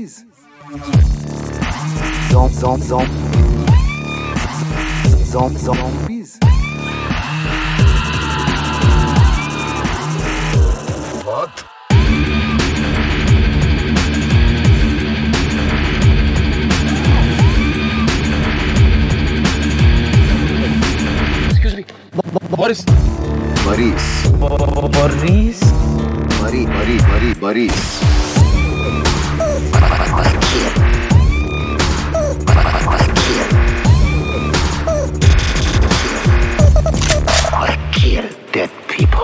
Zombies. Zombies. What? Excuse me. Boris. Boris. Boris. Boris. I kill dead people.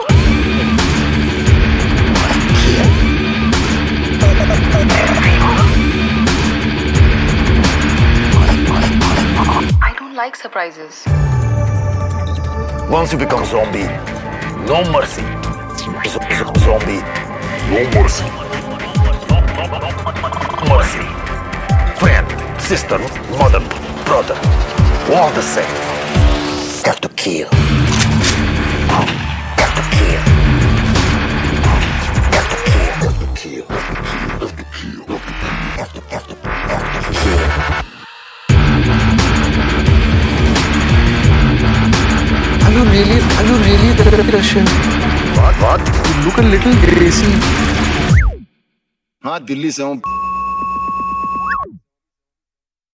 I don't like surprises. Once you become zombie, no mercy. Zombie, no mercy. Mercy. Friend, sister, mother, brother, all the same. Have to kill. Have to kill. Have to kill. Have to kill. Have to kill. Have to kill. Are you really the Russian? What? You look a little desi. हाँ दिल्ली से हूँ